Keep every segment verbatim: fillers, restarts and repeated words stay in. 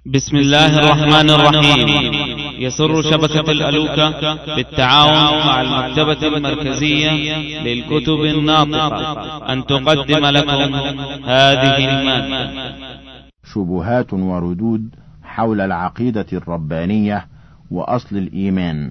بسم الله الرحمن الرحيم. يسر شبكة الألوكة بالتعاون مع المكتبة المركزية للكتب الناطقة أن تقدم لكم هذه المادة. شبهات وردود حول العقيدة الربانية وأصل الإيمان.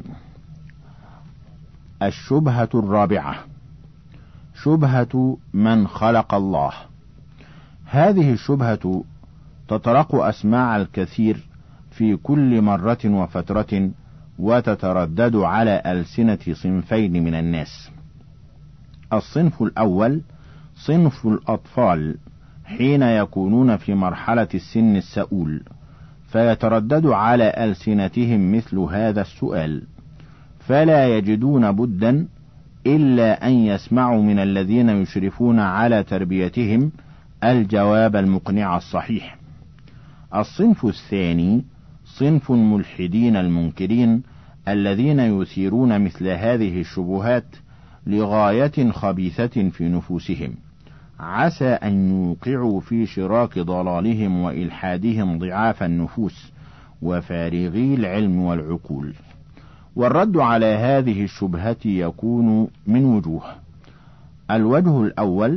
الشبهة الرابعة: شبهة من خلق الله. هذه الشبهة تطرق أسماع الكثير في كل مرة وفترة، وتتردد على ألسنة صنفين من الناس. الصنف الأول صنف الأطفال حين يكونون في مرحلة السن السؤول، فيتردد على ألسنتهم مثل هذا السؤال، فلا يجدون بدا إلا أن يسمعوا من الذين يشرفون على تربيتهم الجواب المقنع الصحيح. الصنف الثاني صنف الملحدين المنكرين الذين يثيرون مثل هذه الشبهات لغاية خبيثة في نفوسهم، عسى أن يوقعوا في شراك ضلالهم وإلحادهم ضعاف النفوس وفارغي العلم والعقول. والرد على هذه الشبهة يكون من وجوه. الوجه الأول: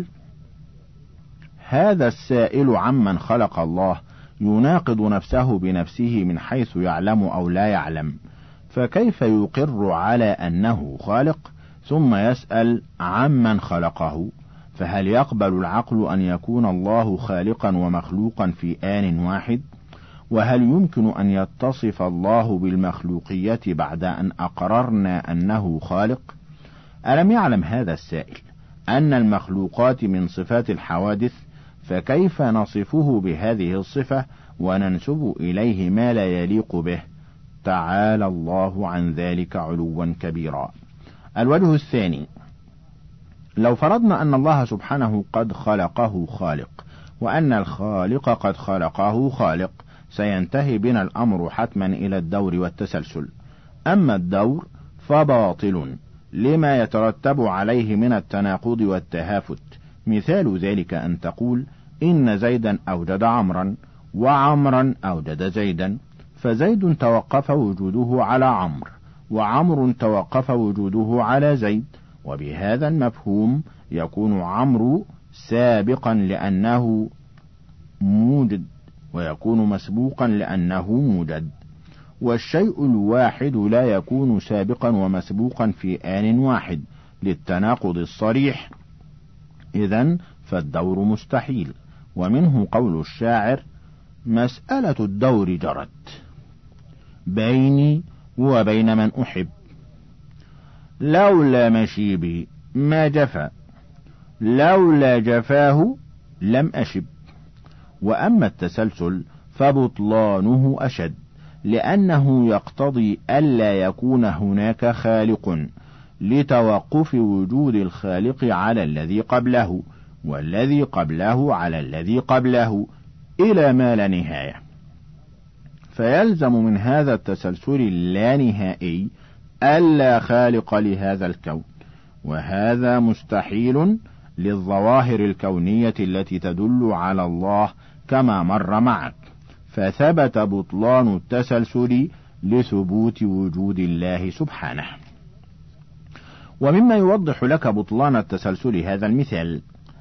هذا السائل عمن خلق الله يناقض نفسه بنفسه من حيث يعلم أو لا يعلم، فكيف يقر على أنه خالق ثم يسأل عمن خلقه؟ فهل يقبل العقل أن يكون الله خالقا ومخلوقا في آن واحد؟ وهل يمكن أن يتصف الله بالمخلوقية بعد أن أقررنا أنه خالق؟ ألم يعلم هذا السائل أن المخلوقات من صفات الحوادث، فكيف نصفه بهذه الصفة وننسب إليه ما لا يليق به؟ تعالى الله عن ذلك علوا كبيرا. الوجه الثاني: لو فرضنا أن الله سبحانه قد خلقه خالق، وأن الخالق قد خلقه خالق، سينتهي بنا الأمر حتما إلى الدور والتسلسل. أما الدور فباطل لما يترتب عليه من التناقض والتهافت. مثال ذلك أن تقول إن زيدا أوجد عمرا، وعمرا أوجد زيدا، فزيد توقف وجوده على عمرو، وعمر توقف وجوده على زيد، وبهذا المفهوم يكون عمرو سابقا لأنه موجد، ويكون مسبوقا لأنه موجد. والشيء الواحد لا يكون سابقا ومسبوقا في آن واحد للتناقض الصريح، إذن فالدور مستحيل. ومنه قول الشاعر: مسألة الدور جرت بيني وبين من أحب، لولا مشيبي ما جفا، لولا جفاه لم أشب. وأما التسلسل فبطلانه أشد، لأنه يقتضي ألا يكون هناك خالق لتوقف وجود الخالق على الذي قبله، والذي قبله على الذي قبله، إلى ما لا نهاية. فيلزم من هذا التسلسل اللانهائي ألا خالق لهذا الكون، وهذا مستحيل للظواهر الكونية التي تدل على الله كما مر معك، فثبت بطلان التسلسل لثبوت وجود الله سبحانه. ومما يوضح لك بطلان التسلسل هذا المثال: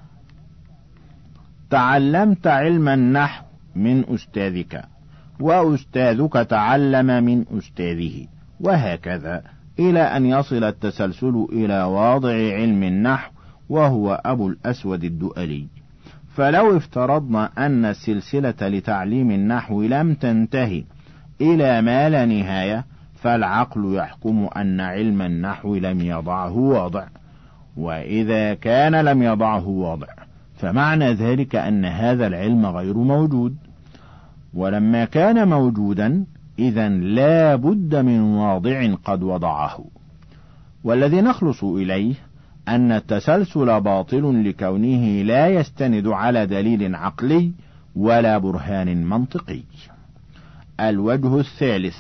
تعلمت علم النحو من أستاذك، وأستاذك تعلم من أستاذه، وهكذا إلى أن يصل التسلسل إلى واضع علم النحو وهو أبو الأسود الدؤلي. فلو افترضنا أن السلسلة لتعليم النحو لم تنتهي إلى ما لا نهاية، فالعقل يحكم أن علم النحو لم يضعه واضع، وإذا كان لم يضعه واضع فمعنى ذلك أن هذا العلم غير موجود، ولما كان موجودا إذن لا بد من واضع قد وضعه. والذي نخلص إليه أن التسلسل باطل لكونه لا يستند على دليل عقلي ولا برهان منطقي. الوجه الثالث: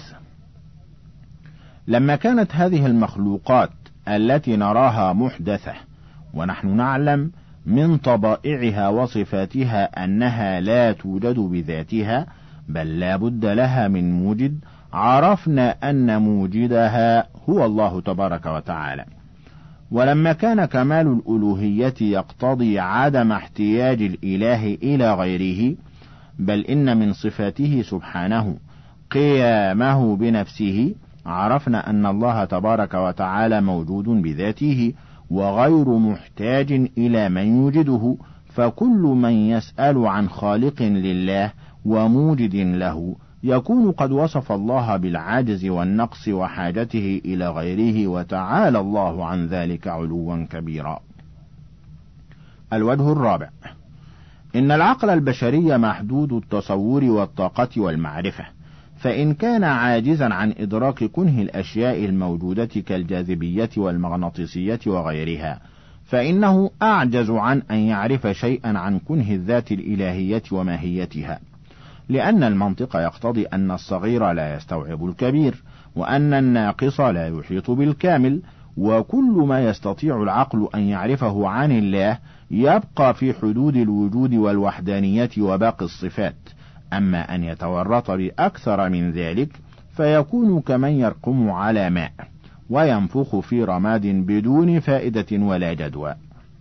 لما كانت هذه المخلوقات التي نراها محدثة، ونحن نعلم من طبائعها وصفاتها أنها لا توجد بذاتها، بل لا بد لها من موجد، عرفنا أن موجدها هو الله تبارك وتعالى. ولما كان كمال الألوهية يقتضي عدم احتياج الإله إلى غيره، بل إن من صفاته سبحانه قيامه بنفسه، عرفنا أن الله تبارك وتعالى موجود بذاته وغير محتاج إلى من يوجده، فكل من يسأل عن خالق لله وموجد له يكون قد وصف الله بالعجز والنقص وحاجته إلى غيره، وتعالى الله عن ذلك علوا كبيرا. الوجه الرابع: إن العقل البشري محدود التصور والطاقة والمعرفة، فإن كان عاجزا عن إدراك كنه الأشياء الموجودة كالجاذبية والمغناطيسية وغيرها، فإنه أعجز عن أن يعرف شيئا عن كنه الذات الإلهية وماهيتها، لأن المنطق يقتضي أن الصغير لا يستوعب الكبير، وأن الناقص لا يحيط بالكامل، وكل ما يستطيع العقل أن يعرفه عن الله يبقى في حدود الوجود والوحدانية وباقي الصفات. أما أن يتورط بأكثر من ذلك فيكون كمن يرقم على ماء وينفخ في رماد بدون فائدة ولا جدوى.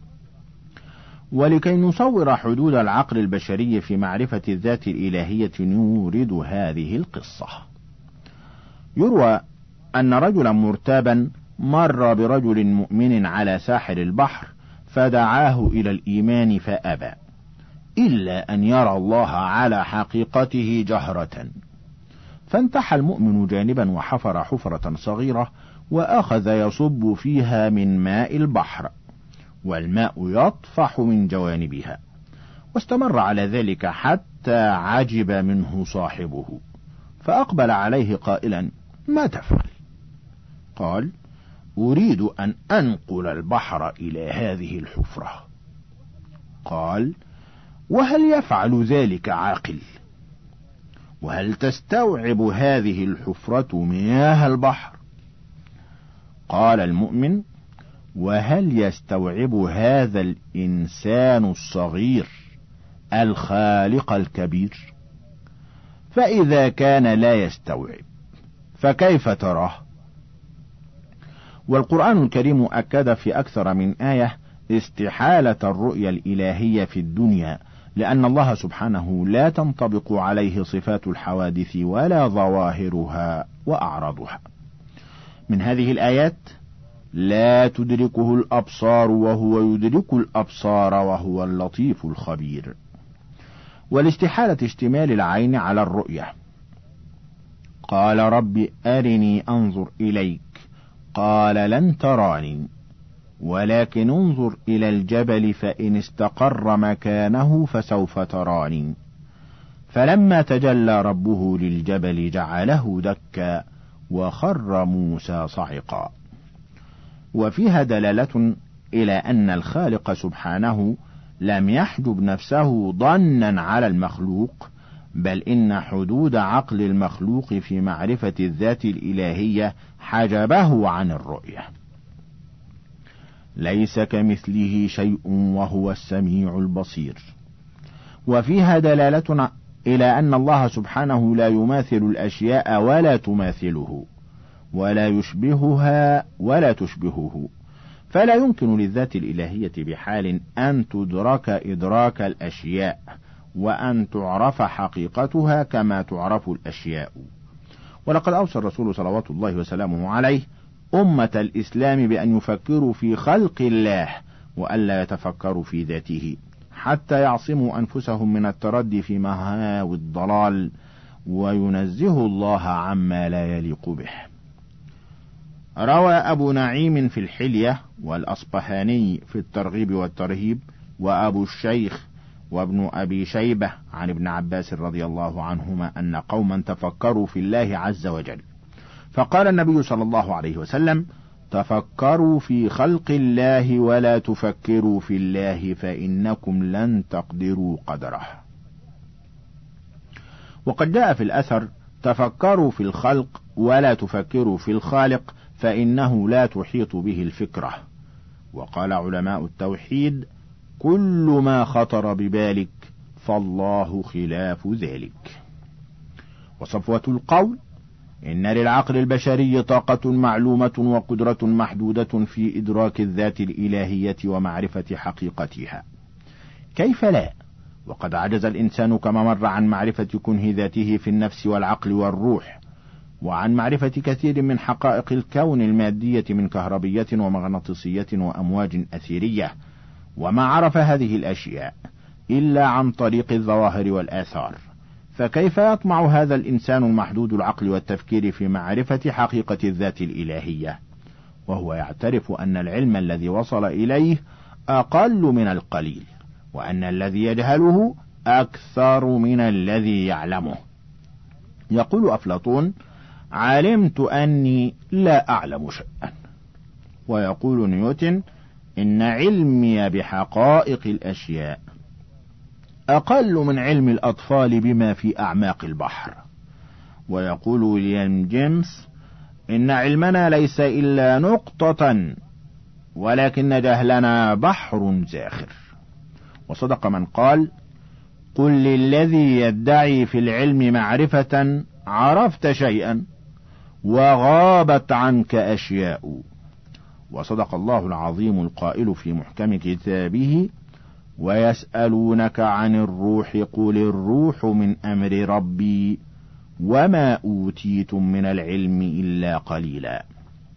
ولكي نصور حدود العقل البشري في معرفة الذات الإلهية نورد هذه القصة. يروى أن رجلا مرتابا مر برجل مؤمن على ساحل البحر فدعاه إلى الإيمان فأبى، إلا أن يرى الله على حقيقته جهرة. فانتحى المؤمن جانبا وحفر حفرة صغيرة وأخذ يصب فيها من ماء البحر، والماء يطفح من جوانبها، واستمر على ذلك حتى عجب منه صاحبه، فأقبل عليه قائلا: ما تفعل؟ قال: أريد أن أنقل البحر إلى هذه الحفرة. قال: وهل يفعل ذلك عاقل؟ وهل تستوعب هذه الحفرة مياه البحر؟ قال المؤمن: وهل يستوعب هذا الإنسان الصغير الخالق الكبير؟ فإذا كان لا يستوعب فكيف تراه؟ والقرآن الكريم أكد في أكثر من آية استحالة الرؤية الإلهية في الدنيا، لأن الله سبحانه لا تنطبق عليه صفات الحوادث ولا ظواهرها وأعراضها. من هذه الآيات: لا تدركه الأبصار وهو يدرك الأبصار وهو اللطيف الخبير. والاستحالة اشتمال العين على الرؤية. قال: رب أرني أنظر إليك، قال: لن تراني ولكن انظر إلى الجبل فإن استقر مكانه فسوف تراني. فلما تجلى ربه للجبل جعله دكا وخر موسى صعقا. وفيها دلالة إلى أن الخالق سبحانه لم يحجب نفسه ضنا على المخلوق، بل إن حدود عقل المخلوق في معرفة الذات الإلهية حجبه عن الرؤية. ليس كمثله شيء وهو السميع البصير. وفيها دلالة إلى أن الله سبحانه لا يماثل الأشياء ولا تماثله، ولا يشبهها ولا تشبهه، فلا يمكن للذات الإلهية بحال أن تدرك إدراك الأشياء، وأن تعرف حقيقتها كما تعرف الأشياء. ولقد أوصى الرسول صلوات الله وسلامه عليه أمة الإسلام بأن يفكروا في خلق الله وألا يتفكروا في ذاته، حتى يعصموا أنفسهم من التردي في مهاوي الضلال وينزهوا الله عما لا يليق به. روى أبو نعيم في الحلية والأصبهاني في الترغيب والترهيب وأبو الشيخ وابن أبي شيبة عن ابن عباس رضي الله عنهما أن قوما تفكروا في الله عز وجل، فقال النبي صلى الله عليه وسلم: تفكروا في خلق الله ولا تفكروا في الله فإنكم لن تقدروا قدره. وقد جاء في الأثر: تفكروا في الخلق ولا تفكروا في الخالق فإنه لا تحيط به الفكرة. وقال علماء التوحيد: كل ما خطر ببالك فالله خلاف ذلك. وصفوة القول: إن للعقل البشري طاقة معلومة وقدرة محدودة في إدراك الذات الإلهية ومعرفة حقيقتها. كيف لا؟ وقد عجز الإنسان كما مر عن معرفة كنه ذاته في النفس والعقل والروح، وعن معرفة كثير من حقائق الكون المادية من كهربية ومغناطيسية وأمواج أثيرية، وما عرف هذه الأشياء إلا عن طريق الظواهر والآثار. فكيف يطمع هذا الإنسان المحدود العقل والتفكير في معرفة حقيقة الذات الإلهية، وهو يعترف أن العلم الذي وصل إليه أقل من القليل، وأن الذي يجهله أكثر من الذي يعلمه. يقول أفلاطون: علمت أني لا أعلم شيئا. ويقول نيوتن: إن علمي بحقائق الأشياء أقل من علم الأطفال بما في أعماق البحر. ويقول ويليام جيمس: إن علمنا ليس إلا نقطة، ولكن جهلنا بحر زاخر. وصدق من قال: قل للذي يدعي في العلم معرفة عرفت شيئا وغابت عنك أشياء. وصدق الله العظيم القائل في محكم كتابه: ويسألونك عن الروح قل الروح من أمر ربي وما أوتيتم من العلم إلا قليلا.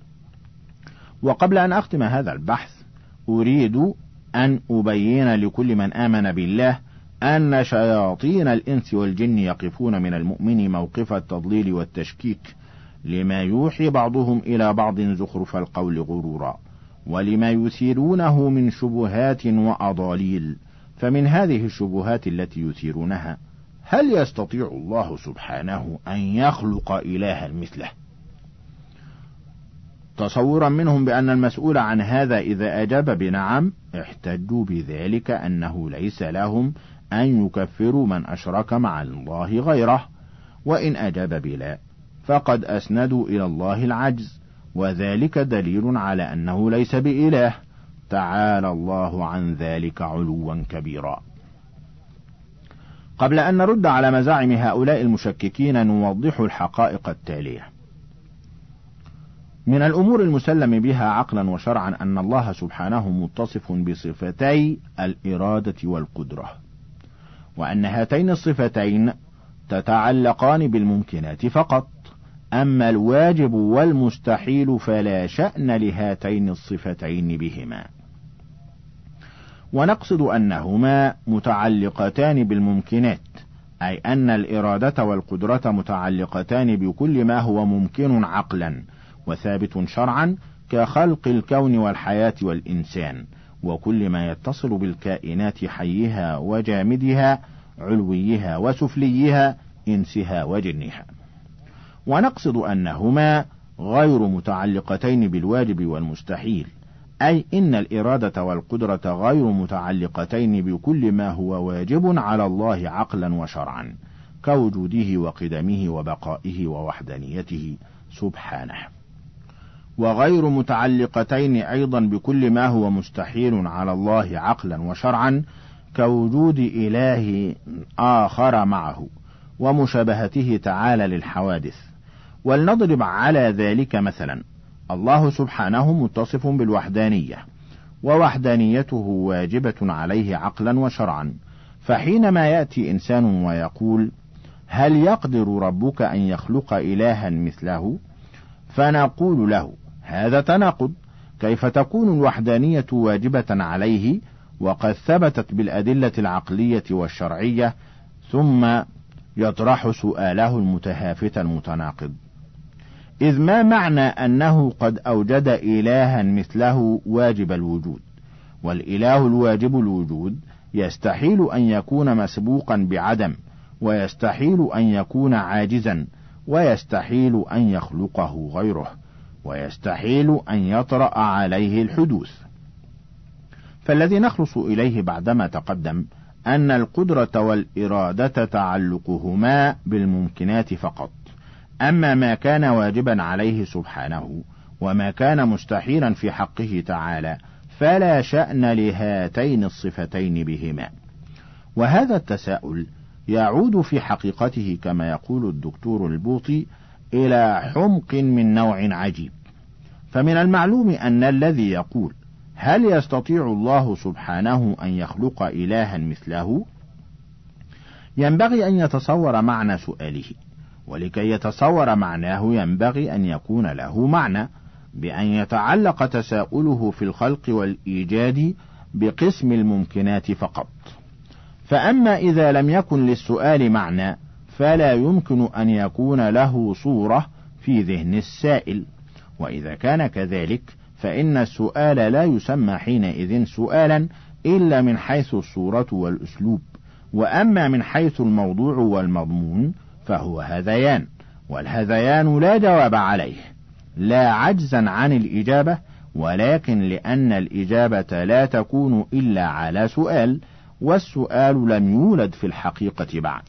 وقبل أن أختم هذا البحث أريد أن أبين لكل من آمن بالله أن شياطين الإنس والجن يقفون من المؤمن موقف التضليل والتشكيك، لما يوحي بعضهم إلى بعض زخرف القول غرورا، ولما يثيرونه من شبهات وأضاليل. فمن هذه الشبهات التي يثيرونها: هل يستطيع الله سبحانه أن يخلق إلها مثله؟ تصورا منهم بأن المسؤول عن هذا إذا أجاب بنعم احتجوا بذلك أنه ليس لهم أن يكفروا من أشرك مع الله غيره، وإن أجاب بلا فقد أسندوا إلى الله العجز، وذلك دليل على أنه ليس بإله، تعالى الله عن ذلك علوا كبيرا. قبل أن نرد على مزاعم هؤلاء المشككين نوضح الحقائق التالية. من الأمور المسلم بها عقلا وشرعا أن الله سبحانه متصف بصفتي الإرادة والقدرة، وأن هاتين الصفتين تتعلقان بالممكنات فقط، أما الواجب والمستحيل فلا شأن لهاتين الصفتين بهما. ونقصد أنهما متعلقتان بالممكنات، أي أن الإرادة والقدرة متعلقتان بكل ما هو ممكن عقلا وثابت شرعا، كخلق الكون والحياة والإنسان، وكل ما يتصل بالكائنات حيها وجامدها، علويها وسفليها، إنسها وجنها. ونقصد أنهما غير متعلقتين بالواجب والمستحيل، أي إن الإرادة والقدرة غير متعلقتين بكل ما هو واجب على الله عقلا وشرعا، كوجوده وقدمه وبقائه ووحدانيته سبحانه، وغير متعلقتين أيضا بكل ما هو مستحيل على الله عقلا وشرعا، كوجود إله آخر معه ومشابهته تعالى للحوادث. ولنضرب على ذلك مثلا: الله سبحانه متصف بالوحدانية، ووحدانيته واجبة عليه عقلا وشرعا، فحينما يأتي إنسان ويقول: هل يقدر ربك أن يخلق إلها مثله؟ فنقول له: هذا تناقض، كيف تكون الوحدانية واجبة عليه وقد ثبتت بالأدلة العقلية والشرعية؟ ثم يطرح سؤاله المتهافت المتناقض: إذ ما معنى أنه قد أوجد إلها مثله واجب الوجود، والإله الواجب الوجود يستحيل أن يكون مسبوقا بعدم، ويستحيل أن يكون عاجزا، ويستحيل أن يخلقه غيره، ويستحيل أن يطرأ عليه الحدوث. فالذي نخلص إليه بعدما تقدم أن القدرة والإرادة تعلقهما بالممكنات فقط، أما ما كان واجبا عليه سبحانه وما كان مستحيلا في حقه تعالى فلا شأن لهاتين الصفتين بهما. وهذا التساؤل يعود في حقيقته كما يقول الدكتور البوطي إلى حمق من نوع عجيب. فمن المعلوم أن الذي يقول هل يستطيع الله سبحانه أن يخلق إلها مثله ينبغي أن يتصور معنى سؤاله، ولكي يتصور معناه ينبغي أن يكون له معنى، بأن يتعلق تساؤله في الخلق والإيجاد بقسم الممكنات فقط. فأما إذا لم يكن للسؤال معنى فلا يمكن أن يكون له صورة في ذهن السائل، وإذا كان كذلك فإن السؤال لا يسمى حينئذ سؤالا إلا من حيث الصورة والأسلوب، وأما من حيث الموضوع والمضمون فهو هذيان، والهذيان لا جواب عليه، لا عجزا عن الإجابة، ولكن لأن الإجابة لا تكون إلا على سؤال، والسؤال لم يولد في الحقيقة بعد.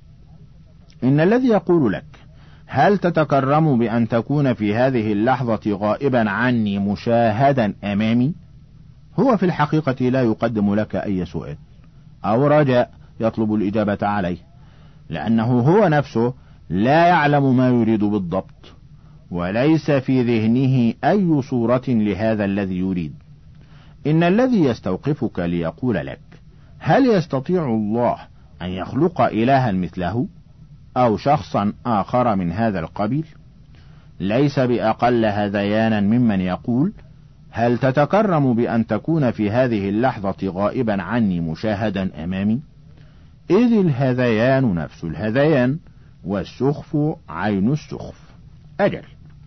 إن الذي يقول لك هل تتكرم بأن تكون في هذه اللحظة غائبا عني مشاهدا أمامي، هو في الحقيقة لا يقدم لك أي سؤال أو رجاء يطلب الإجابة عليه، لأنه هو نفسه لا يعلم ما يريد بالضبط، وليس في ذهنه أي صورة لهذا الذي يريد. إن الذي يستوقفك ليقول لك هل يستطيع الله أن يخلق إلها مثله أو شخصا آخر من هذا القبيل ليس بأقل هذيانا ممن يقول هل تتكرم بأن تكون في هذه اللحظة غائبا عني مشاهدا أمامي، إذ الهذيان نفس الهذيان والسخف عين السخف. أجل،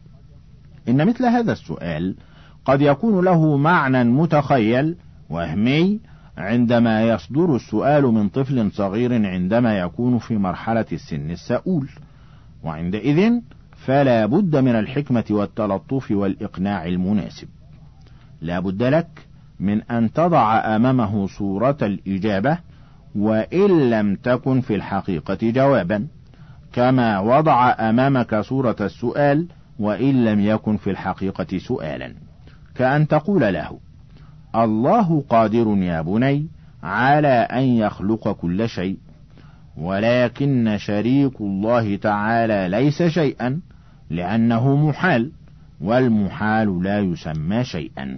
إن مثل هذا السؤال قد يكون له معنى متخيل وهمي عندما يصدر السؤال من طفل صغير عندما يكون في مرحلة السن السؤول، وعندئذ فلا بد من الحكمة والتلطف والإقناع المناسب. لا بد لك من أن تضع أمامه صورة الإجابة وإن لم تكن في الحقيقة جوابا، كما وضع أمامك صورة السؤال وإن لم يكن في الحقيقة سؤالا، كأن تقول له الله قادر يا بني على أن يخلق كل شيء، ولكن شريك الله تعالى ليس شيئا لأنه محال، والمحال لا يسمى شيئا.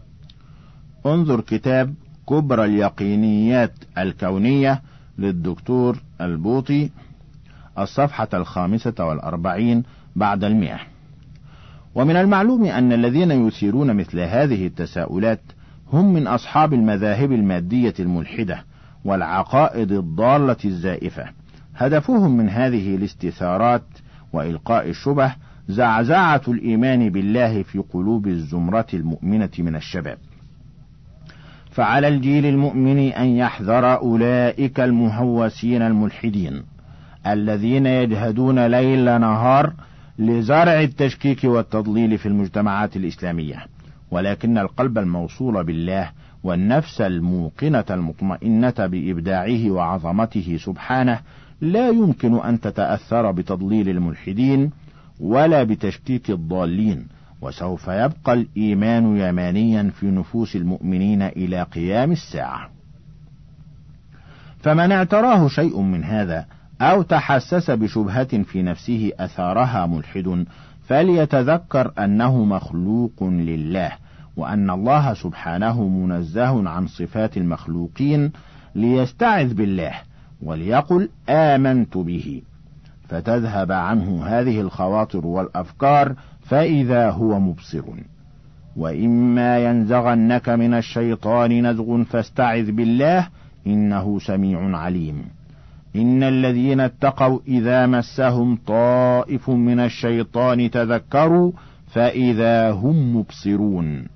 انظر كتاب كبرى اليقينيات الكونية للدكتور البوطي، الصفحة الخامسة والأربعين بعد المئة. ومن المعلوم أن الذين يثيرون مثل هذه التساؤلات هم من أصحاب المذاهب المادية الملحدة والعقائد الضالة الزائفة، هدفهم من هذه الاستثارات وإلقاء الشبه زعزعة الإيمان بالله في قلوب الزمرة المؤمنة من الشباب. فعلى الجيل المؤمن أن يحذر أولئك المهوسين الملحدين الذين يجهدون ليل نهار لزرع التشكيك والتضليل في المجتمعات الإسلامية، ولكن القلب الموصول بالله والنفس الموقنة المطمئنة بإبداعه وعظمته سبحانه لا يمكن أن تتأثر بتضليل الملحدين ولا بتشكيك الضالين، وسوف يبقى الإيمان يمانيا في نفوس المؤمنين إلى قيام الساعة. فمن اعتراه شيء من هذا أو تحسس بشبهة في نفسه أثارها ملحد فليتذكر أنه مخلوق لله، وأن الله سبحانه منزه عن صفات المخلوقين، ليستعذ بالله وليقل آمنت به، فتذهب عنه هذه الخواطر والأفكار فإذا هو مبصر. وإما ينزغنك من الشيطان نزغ فاستعذ بالله إنه سميع عليم. إن الذين اتقوا إذا مسهم طائف من الشيطان تذكروا فإذا هم مبصرون.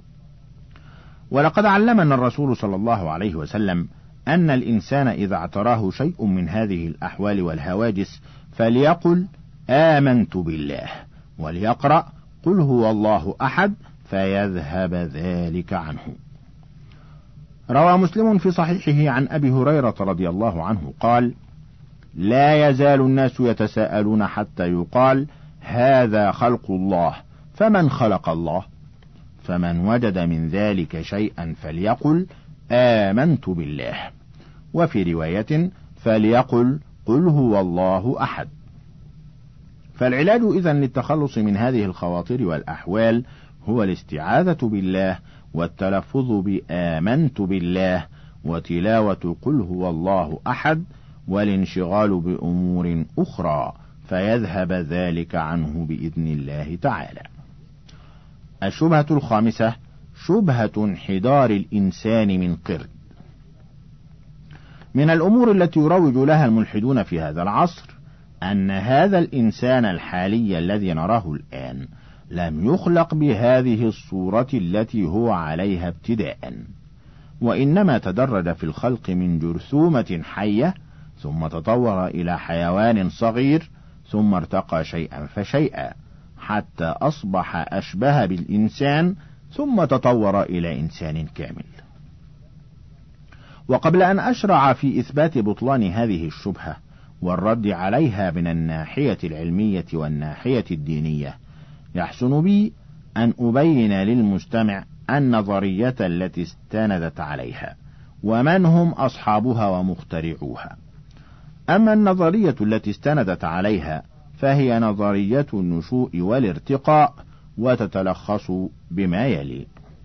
ولقد علمنا الرسول صلى الله عليه وسلم أن الإنسان إذا اعتراه شيء من هذه الأحوال والهواجس فليقل آمنت بالله، وليقرأ قل هو الله أحد فيذهب ذلك عنه. روى مسلم في صحيحه عن أبي هريرة رضي الله عنه قال: لا يزال الناس يتساءلون حتى يقال هذا خلق الله، فمن خلق الله؟ فمن وجد من ذلك شيئا فليقل آمنت بالله. وفي رواية: فليقل قل هو الله أحد. فالعلاج إذن للتخلص من هذه الخواطر والأحوال هو الاستعاذة بالله والتلفظ بآمنت بالله وتلاوة قل هو الله أحد والانشغال بأمور أخرى، فيذهب ذلك عنه بإذن الله تعالى. الشبهة الخامسة شبهة انحدار الإنسان من قرد. من الأمور التي يروج لها الملحدون في هذا العصر أن هذا الإنسان الحالي الذي نراه الآن لم يخلق بهذه الصورة التي هو عليها ابتداء، وإنما تدرج في الخلق من جرثومة حية ثم تطور إلى حيوان صغير ثم ارتقى شيئا فشيئا حتى أصبح أشبه بالإنسان ثم تطور إلى إنسان كامل. وقبل أن أشرع في إثبات بطلان هذه الشبهة والرد عليها من الناحية العلمية والناحية الدينية، يحسن بي أن أبين للمستمع النظرية التي استندت عليها ومن هم أصحابها ومخترعوها. أما النظرية التي استندت عليها فهي نظرية النشوء والارتقاء، وتتلخص بما يلي: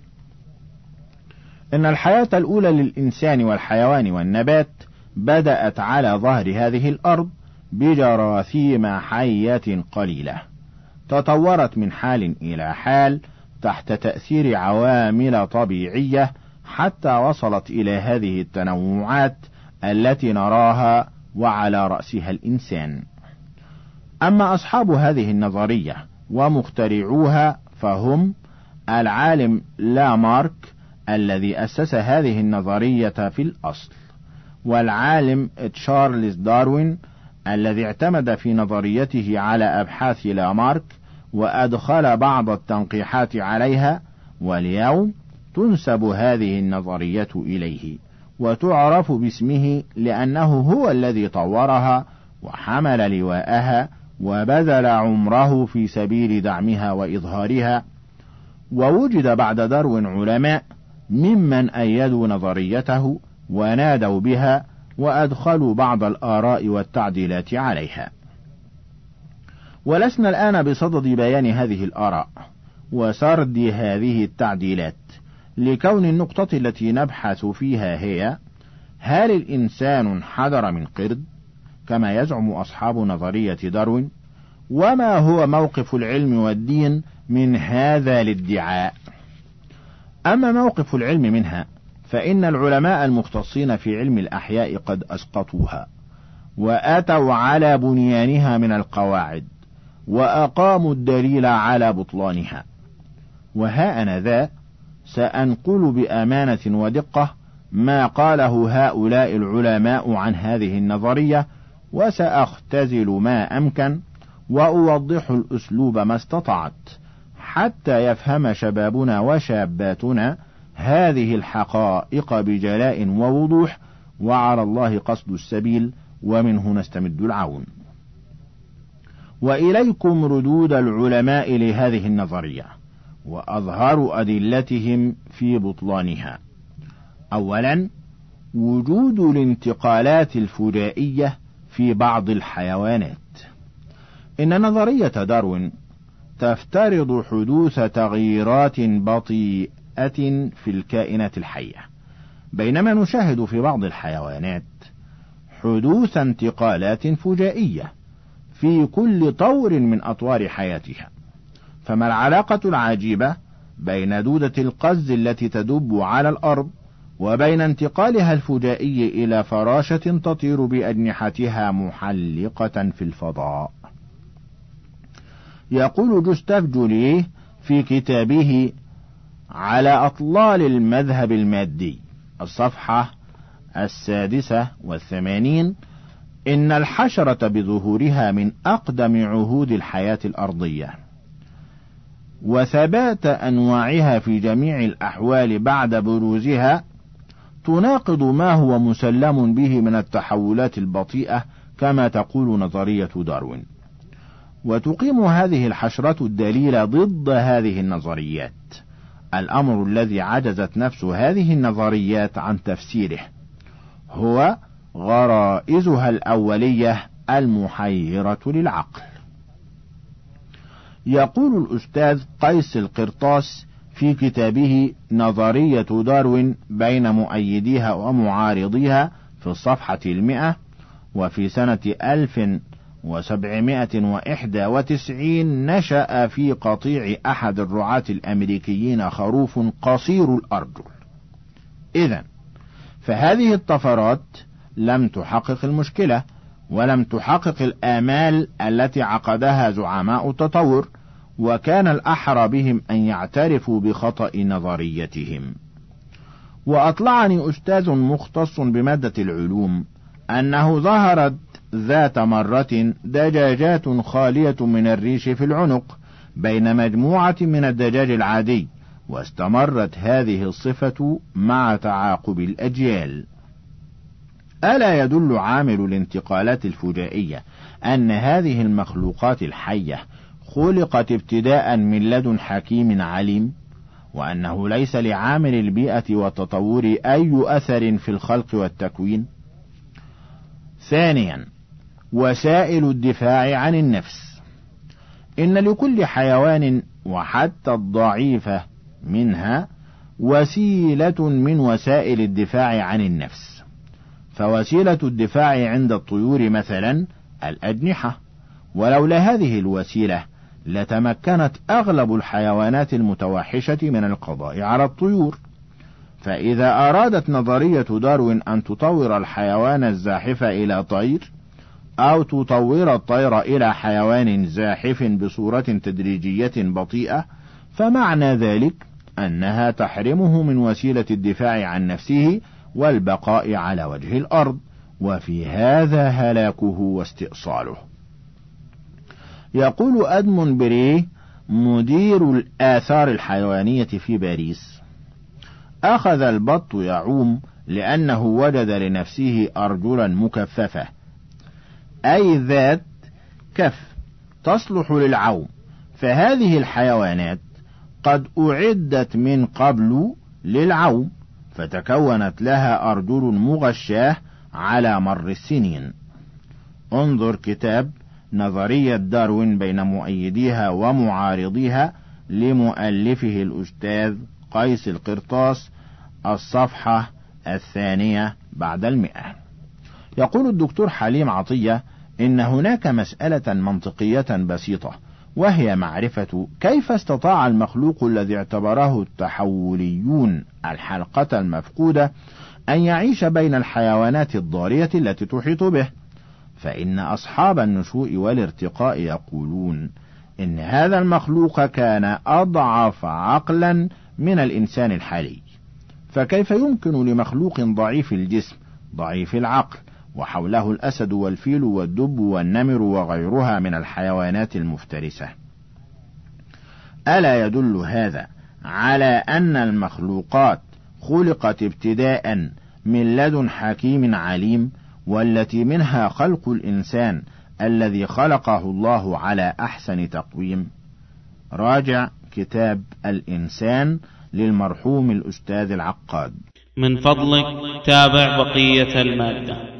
إن الحياة الأولى للإنسان والحيوان والنبات بدأت على ظهر هذه الأرض بجراثيم حية قليلة، تطورت من حال إلى حال تحت تأثير عوامل طبيعية حتى وصلت إلى هذه التنوعات التي نراها وعلى رأسها الإنسان. أما أصحاب هذه النظرية ومخترعوها فهم العالم لامارك الذي أسس هذه النظرية في الأصل، والعالم تشارلز داروين الذي اعتمد في نظريته على أبحاث لامارك وأدخل بعض التنقيحات عليها، واليوم تنسب هذه النظرية إليه وتعرف باسمه لأنه هو الذي طورها وحمل لواءها وبذل عمره في سبيل دعمها وإظهارها. ووجد بعد داروين علماء ممن أيدوا نظريته ونادوا بها وأدخلوا بعض الآراء والتعديلات عليها. ولسنا الآن بصدد بيان هذه الآراء وسرد هذه التعديلات، لكون النقطة التي نبحث فيها هي: هل الإنسان انحدر من قرد كما يزعم أصحاب نظرية داروين؟ وما هو موقف العلم والدين من هذا الادعاء؟ أما موقف العلم منها فإن العلماء المختصين في علم الأحياء قد أسقطوها وآتوا على بنيانها من القواعد وأقاموا الدليل على بطلانها. وها أنا ذا سأنقل بأمانة ودقة ما قاله هؤلاء العلماء عن هذه النظرية، وسأختزل ما أمكن وأوضح الأسلوب ما استطعت حتى يفهم شبابنا وشاباتنا هذه الحقائق بجلاء ووضوح، وعلى الله قصد السبيل ومنه نستمد العون. وإليكم ردود العلماء لهذه النظرية وأظهر أدلتهم في بطلانها. أولا، وجود الانتقالات الفجائية في بعض الحيوانات. إن نظرية داروين تفترض حدوث تغييرات بطيئة في الكائنات الحية، بينما نشاهد في بعض الحيوانات حدوث انتقالات فجائية في كل طور من أطوار حياتها. فما العلاقة العجيبة بين دودة القز التي تدب على الأرض وبين انتقالها الفجائي إلى فراشة تطير بأجنحتها محلقة في الفضاء؟ يقول جوستاف جوليه في كتابه على أطلال المذهب المادي الصفحة السادسة والثمانين: إن الحشرة بظهورها من أقدم عهود الحياة الأرضية، وثبات أنواعها في جميع الأحوال بعد بروزها تناقض ما هو مسلم به من التحولات البطيئة كما تقول نظرية داروين. وتقيم هذه الحشرة الدليل ضد هذه النظريات، الأمر الذي عجزت نفس هذه النظريات عن تفسيره هو غرائزها الأولية المحيرة للعقل. يقول الأستاذ قيس القرطاس في كتابه نظرية داروين بين مؤيديها ومعارضيها في الصفحة المئة: وفي سنة ألف وسبعمائة وإحدى وتسعين نشأ في قطيع أحد الرعاة الأمريكيين خروف قصير الأرجل. إذن فهذه الطفرات لم تحقق المشكلة ولم تحقق الآمال التي عقدها زعماء التطور، وكان الأحرى بهم أن يعترفوا بخطأ نظريتهم. وأطلعني أستاذ مختص بمادة العلوم أنه ظهرت ذات مرة دجاجات خالية من الريش في العنق بين مجموعة من الدجاج العادي، واستمرت هذه الصفة مع تعاقب الأجيال. ألا يدل عامل الانتقالات الفجائية أن هذه المخلوقات الحية خلقت ابتداء من لدن حكيم عليم، وأنه ليس لعامل البيئة والتطور أي أثر في الخلق والتكوين؟ ثانيا، وسائل الدفاع عن النفس. إن لكل حيوان وحتى الضعيفة منها وسيلة من وسائل الدفاع عن النفس، فوسيلة الدفاع عند الطيور مثلا الأجنحة، ولولا هذه الوسيلة لتمكنت أغلب الحيوانات المتوحشة من القضاء على الطيور. فإذا أرادت نظرية داروين أن تطور الحيوان الزاحف إلى طير، أو تطور الطير إلى حيوان زاحف بصورة تدريجية بطيئة، فمعنى ذلك أنها تحرمه من وسيلة الدفاع عن نفسه والبقاء على وجه الأرض، وفي هذا هلاكه واستئصاله. يقول أدمون بريه مدير الآثار الحيوانية في باريس: أخذ البط يعوم لأنه وجد لنفسه أرجلا مكففة، أي ذات كف تصلح للعوم، فهذه الحيوانات قد أعدت من قبل للعوم، فتكونت لها أرجل مغشاة على مر السنين. انظر كتاب نظرية داروين بين مؤيديها ومعارضيها لمؤلفه الأستاذ قيس القرطاس، الصفحة الثانية بعد المئة. يقول الدكتور حليم عطية إن هناك مسألة منطقية بسيطة، وهي معرفة كيف استطاع المخلوق الذي اعتبره التحوليون الحلقة المفقودة أن يعيش بين الحيوانات الضارية التي تحيط به. فإن أصحاب النشوء والارتقاء يقولون إن هذا المخلوق كان أضعف عقلا من الإنسان الحالي، فكيف يمكن لمخلوق ضعيف الجسم ضعيف العقل وحوله الأسد والفيل والدب والنمر وغيرها من الحيوانات المفترسة؟ ألا يدل هذا على أن المخلوقات خلقت ابتداء من لدن حكيم عليم، والتي منها خلق الإنسان الذي خلقه الله على أحسن تقويم؟ راجع كتاب الإنسان للمرحوم الأستاذ العقاد. من فضلك تابع بقية المادة.